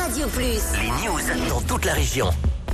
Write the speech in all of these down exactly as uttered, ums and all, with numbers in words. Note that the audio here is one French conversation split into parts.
Radio Plus. Les news dans toute la région.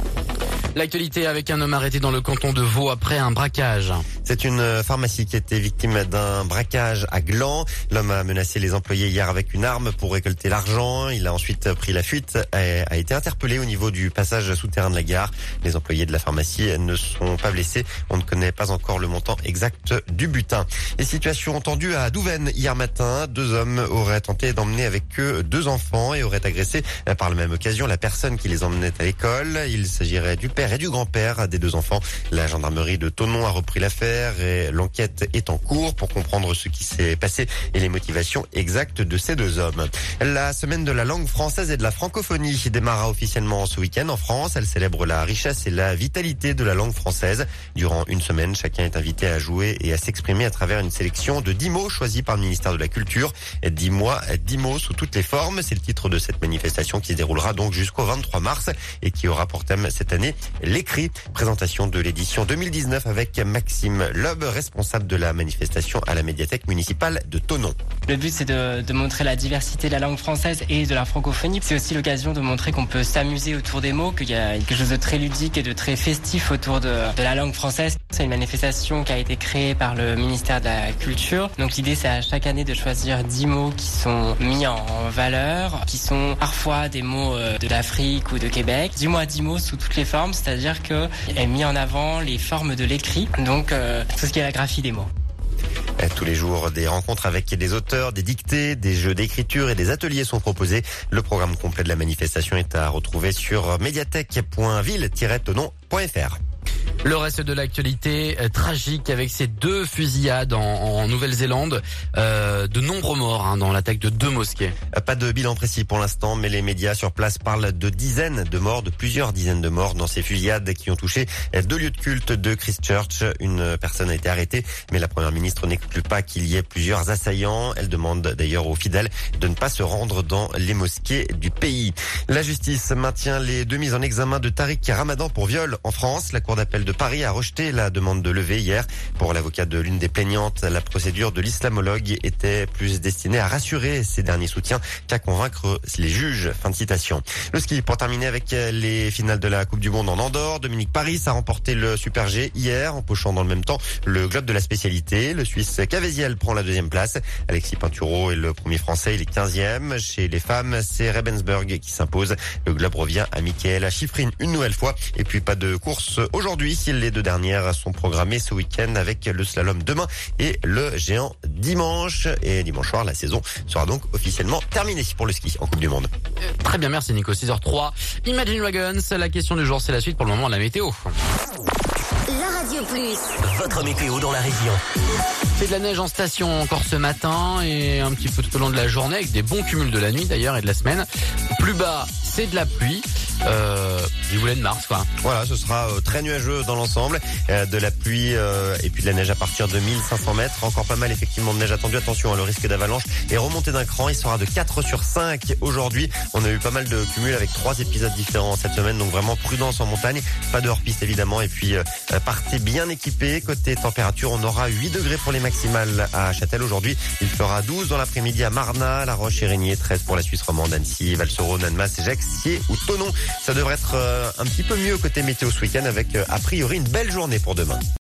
L'actualité avec un homme arrêté dans le canton de Vaud après un braquage. C'est une pharmacie qui était victime d'un braquage à Gland. L'homme a menacé les employés hier avec une arme pour récolter l'argent. Il a ensuite pris la fuite et a été interpellé au niveau du passage souterrain de la gare. Les employés de la pharmacie ne sont pas blessés. On ne connaît pas encore le montant exact du butin. Les situations tendues à Douvaine hier matin. Deux hommes auraient tenté d'emmener avec eux deux enfants et auraient agressé par la même occasion la personne qui les emmenait à l'école. Il s'agirait du père et du grand-père des deux enfants. La gendarmerie de Thonon a repris l'affaire et l'enquête est en cours pour comprendre ce qui s'est passé et les motivations exactes de ces deux hommes. La semaine de la langue française et de la francophonie démarra officiellement ce week-end en France. Elle célèbre la richesse et la vitalité de la langue française. Durant une semaine, chacun est invité à jouer et à s'exprimer à travers une sélection de dix mots choisis par le ministère de la Culture. Dix mois, dix mots sous toutes les formes. C'est le titre de cette manifestation qui se déroulera donc jusqu'au vingt-trois mars et qui aura pour thème cette année l'écrit. Présentation de l'édition deux mille dix-neuf avec Maxime Loeb, responsable de la manifestation à la médiathèque municipale de Thonon. Le but, c'est de, de montrer la diversité de la langue française et de la francophonie. C'est aussi l'occasion de montrer qu'on peut s'amuser autour des mots, qu'il y a quelque chose de très ludique et de très festif autour de, de la langue française. C'est une manifestation qui a été créée par le ministère de la Culture. Donc l'idée, c'est à chaque année de choisir dix mots qui sont mis en valeur, qui sont parfois des mots de l'Afrique ou de Québec. dix mots à dix mots sous toutes les formes, c'est-à-dire que est mis en avant les formes de l'écrit, donc euh, tout ce qui est la graphie des mots. Tous les jours, des rencontres avec des auteurs, des dictées, des jeux d'écriture et des ateliers sont proposés. Le programme complet de la manifestation est à retrouver sur médiathèque point ville tiret thonon point f r. Le reste de l'actualité euh, tragique avec ces deux fusillades en, en Nouvelle-Zélande, euh, de nombreux morts hein, dans l'attaque de deux mosquées. Pas de bilan précis pour l'instant, mais les médias sur place parlent de dizaines de morts, de plusieurs dizaines de morts dans ces fusillades qui ont touché deux lieux de culte de Christchurch. Une personne a été arrêtée, mais la première ministre n'exclut pas qu'il y ait plusieurs assaillants. Elle demande d'ailleurs aux fidèles de ne pas se rendre dans les mosquées du pays. La justice maintient les deux mises en examen de Tariq Ramadan pour viol en France. La cour d'appel de Paris a rejeté la demande de levée hier. Pour l'avocat de l'une des plaignantes, la procédure de l'islamologue était plus destinée à rassurer ses derniers soutiens qu'à convaincre les juges. Fin de citation. Le ski, pour terminer avec les finales de la Coupe du Monde en Andorre. Dominique Paris a remporté le Super G hier, empochant dans le même temps le globe de la spécialité. Le Suisse Caviezel prend la deuxième place. Alexis Pinturo est le premier Français, il est quinzième. Chez les femmes, c'est Rebensburg qui s'impose. Le globe revient à Michaela Schifrin une nouvelle fois. Et puis pas de course aujourd'hui. Les deux dernières sont programmées ce week-end avec le slalom demain et le géant dimanche. Et dimanche soir, la saison sera donc officiellement terminée pour le ski en Coupe du Monde. Euh, très bien, merci Nico. six heures trois. Imagine Dragons, la question du jour, c'est la suite pour le moment de la météo. La Radio Plus. Votre météo dans la région. C'est de la neige en station encore ce matin et un petit peu tout au long de la journée avec des bons cumuls de la nuit d'ailleurs et de la semaine. Plus bas, c'est de la pluie. Euh, du volet de mars quoi. Voilà, ce sera euh, très nuageux dans l'ensemble, euh, de la pluie euh, et puis de la neige à partir de mille cinq cents mètres. Encore pas mal effectivement de neige attendue. Attention, hein, le risque d'avalanche est remonté d'un cran. Il sera de quatre sur cinq aujourd'hui. On a eu pas mal de cumuls avec trois épisodes différents cette semaine, donc vraiment prudence en montagne. Pas de hors-piste évidemment et puis euh, partez bien équipés. Côté température, on aura huit degrés pour les maximales à Châtel aujourd'hui. Il fera douze dans l'après-midi à Marna, La Roche-Érigné, treize pour la Suisse romande, Annecy, Val-Soro, Annemasse, Gex, Sciez ou Thonon. Ça devrait être euh, un petit peu mieux côté météo ce week-end avec euh, a priori une belle journée pour demain.